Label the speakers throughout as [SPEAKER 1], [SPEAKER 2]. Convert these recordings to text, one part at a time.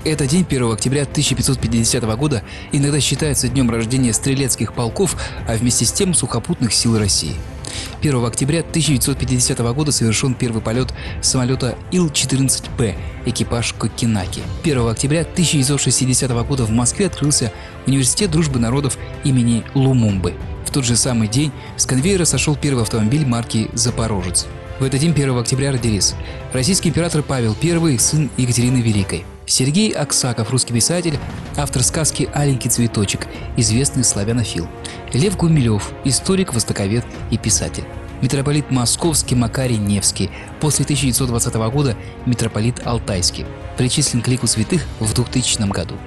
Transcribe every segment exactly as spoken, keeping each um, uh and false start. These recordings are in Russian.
[SPEAKER 1] Этот день, первого октября тысяча пятьсот пятидесятого года, иногда считается днем рождения стрелецких полков, а вместе с тем сухопутных сил России. первого октября тысяча девятьсот пятидесятого года совершен первый полет самолета Ил четырнадцать П, экипаж Кокенаки. первого октября тысяча девятьсот шестидесятого года в Москве открылся Университет дружбы народов имени Лумумбы. В тот же самый день с конвейера сошел первый автомобиль марки «Запорожец». В этот день, первого октября, родились российский император Павел Первый, сын Екатерины Великой; Сергей Аксаков, русский писатель, автор сказки «Аленький цветочек», известный славянофил; Лев Гумилев, историк, востоковед и писатель; митрополит Московский Макарий Невский, после тысяча девятьсот двадцатого года митрополит Алтайский, причислен к лику святых в двухтысячном году.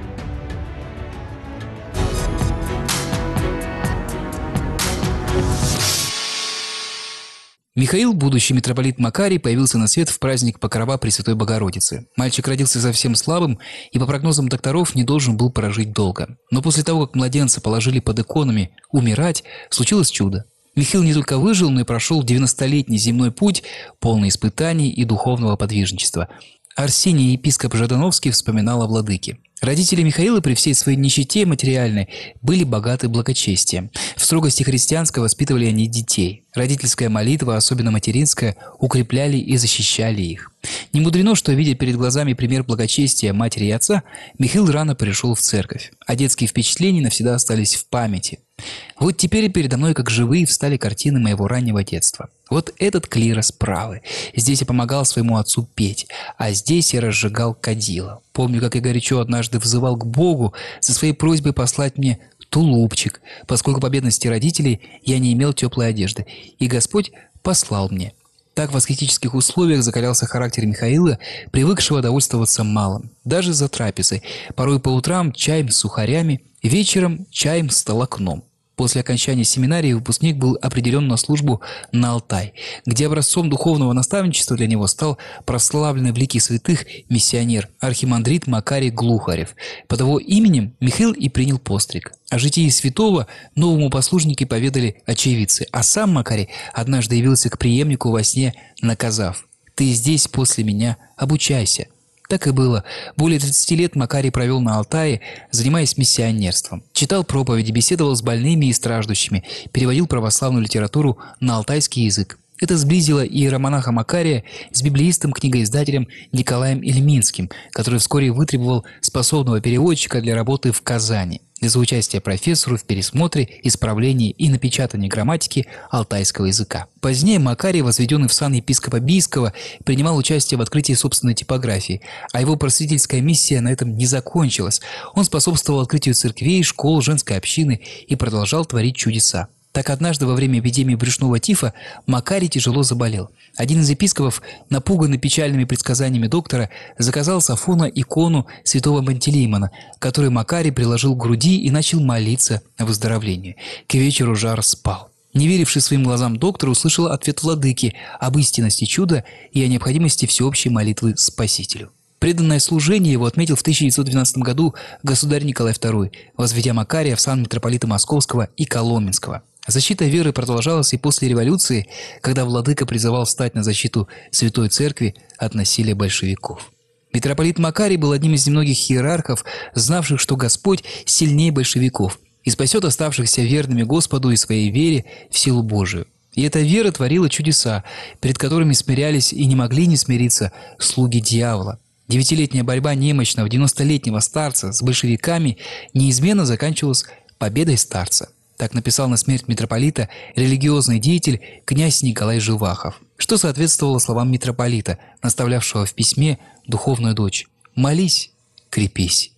[SPEAKER 1] Михаил, будущий митрополит Макарий, появился на свет в праздник Покрова Пресвятой Богородицы. Мальчик родился совсем слабым и, по прогнозам докторов, не должен был прожить долго. Но после того, как младенца положили под иконами умирать, случилось чудо. Михаил не только выжил, но и прошел девяностолетний земной путь, полный испытаний и духовного подвижничества. Арсений, епископ Ждановский, вспоминал о владыке. Родители Михаила при всей своей нищете материальной были богаты благочестием. В строгости христианской воспитывали они детей. Родительская молитва, особенно материнская, укрепляли и защищали их. Не мудрено, что, видя перед глазами пример благочестия матери и отца, Михаил рано пришел в церковь, а детские впечатления навсегда остались в памяти. Вот теперь передо мной, как живые, встали картины моего раннего детства. Вот этот клирос правый. Здесь я помогал своему отцу петь, а здесь я разжигал кадила. Помню, как я горячо однажды взывал к Богу со своей просьбой послать мне тулупчик, поскольку по бедности родителей я не имел теплой одежды, и Господь послал мне. Так в аскетических условиях закалялся характер Михаила, привыкшего довольствоваться малым, даже за трапезой, порой по утрам чаем с сухарями, вечером чаем с толокном. После окончания семинарии выпускник был определен на службу на Алтай, где образцом духовного наставничества для него стал прославленный в лике святых миссионер архимандрит Макарий Глухарев. Под его именем Михаил и принял постриг. О житии святого новому послушники поведали очевидцы, а сам Макарий однажды явился к преемнику во сне, наказав: «Ты здесь после меня, обучайся». Так и было. Более тридцати лет Макарий провел на Алтае, занимаясь миссионерством. Читал проповеди, беседовал с больными и страждущими, переводил православную литературу на алтайский язык. Это сблизило иеромонаха Макария с библеистом-книгоиздателем Николаем Ильминским, который вскоре вытребовал способного переводчика для работы в Казани, для соучастия профессору в пересмотре, исправлении и напечатании грамматики алтайского языка. Позднее Макарий, возведенный в сан епископа Бийского, принимал участие в открытии собственной типографии, а его просветительская миссия на этом не закончилась. Он способствовал открытию церквей, школ, женской общины и продолжал творить чудеса. Так однажды во время эпидемии брюшного тифа Макарий тяжело заболел. Один из епископов, напуганный печальными предсказаниями доктора, заказал с Афона икону святого Пантелеймона, которую Макарий приложил к груди и начал молиться о выздоровлении. К вечеру жар спал. Не веривший своим глазам доктор услышал ответ владыки об истинности чуда и о необходимости всеобщей молитвы Спасителю. Преданное служение его отметил в тысяча девятьсот двенадцатом году государь Николай Второй, возведя Макария в сан митрополита Московского и Коломенского. Защита веры продолжалась и после революции, когда владыка призывал встать на защиту Святой Церкви от насилия большевиков. Митрополит Макарий был одним из немногих иерархов, знавших, что Господь сильнее большевиков и спасет оставшихся верными Господу и своей вере в силу Божию. И эта вера творила чудеса, перед которыми смирялись и не могли не смириться слуги дьявола. Девятилетняя борьба немощного девяностолетнего старца с большевиками неизменно заканчивалась победой старца. Так написал на смерть митрополита религиозный деятель князь Николай Живахов, что соответствовало словам митрополита, наставлявшего в письме духовную дочь: «Молись, крепись».